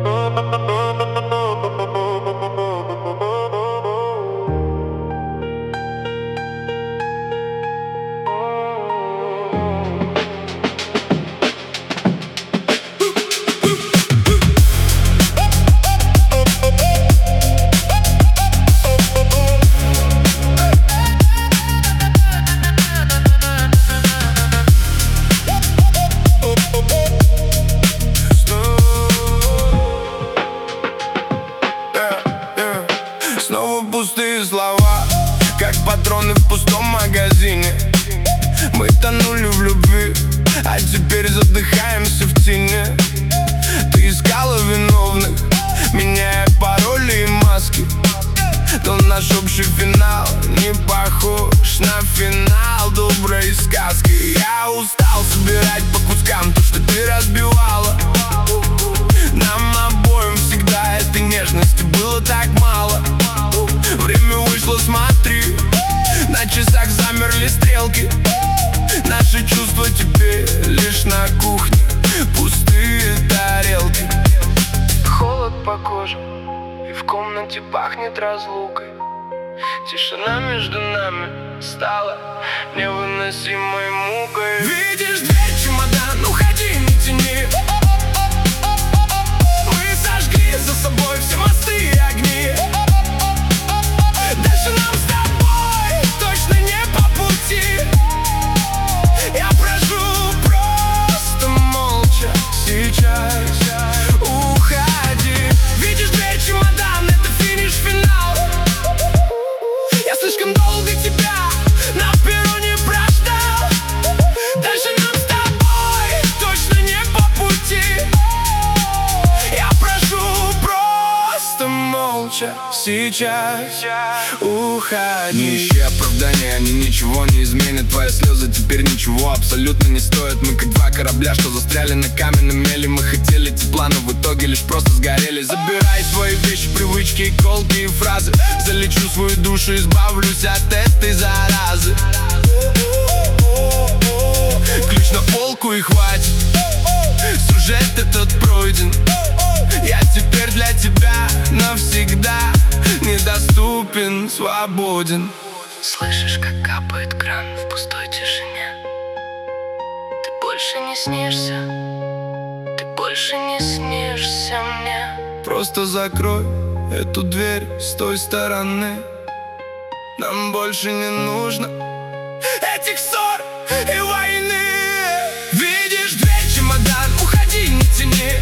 Снова пустые слова, как патроны в пустом магазине. Мы тонули в любви, а теперь задыхаемся в тени. Ты искала виновных, меняя пароли и маски. Но наш общий финал не похож на финал доброй сказки. Я устал собирать по кускам то, что ты разбивала. Нам обоим всегда этой нежности было так мало. Время вышло, смотри, на часах замерли стрелки. Наши чувства теперь лишь на кухне, пустые тарелки. Холод по коже, и в комнате пахнет разлукой. Тишина между нами стала невыносимой мукой. Видишь дверь, чемодан, уходи, не тяни. Мы сожгли за собой все мосты и огни. Дальше нам с тобой точно не по пути. Я прошу просто молча сейчас уходи. Видишь дверь, чемодан, это финиш, финал. Я слишком долго тебя на перроне прождал. Дальше нам с тобой точно не по пути. Я прошу просто молча сейчас уходи. Нищие оправдания, они ничего не изменят. Твои слезы теперь ничего абсолютно не стоят. Мы как два корабля, что застряли на каменном мели. Мы хотели тепла, но в итоге лишь просто сгорели. Забирай свои вещи, привычки, колкие фразы. Залечу свою душу, избавлюсь от этой заразы. Ключ на полку и хватит. Сюжет этот пройден. Я теперь для тебя навсегда недоступен, свободен. Слышишь, как капает кран в пустой тишине? Ты больше не снишься, ты больше не снишься мне. Просто закрой эту дверь с той стороны. Нам больше не нужно этих ссор и войны. Видишь дверь, чемодан, уходи, не тяни.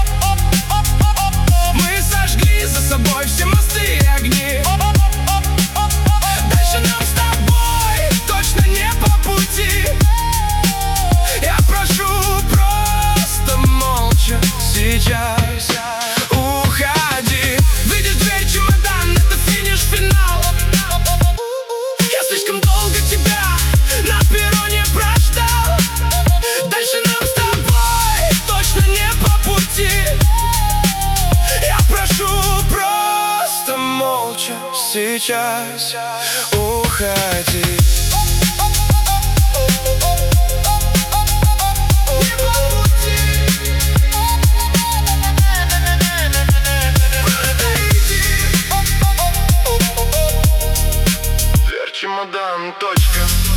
Мы сожгли за собой все мосты и огни. Дальше нам с тобой точно не по пути. Я прошу просто молча сейчас уходи. Видишь дверь, чемодан, это финиш, финал. Я слишком долго тебя на перроне прождал. Дальше нам с тобой точно не по пути. Я прошу просто молча сейчас уходи. Дверь, чемодан, точка.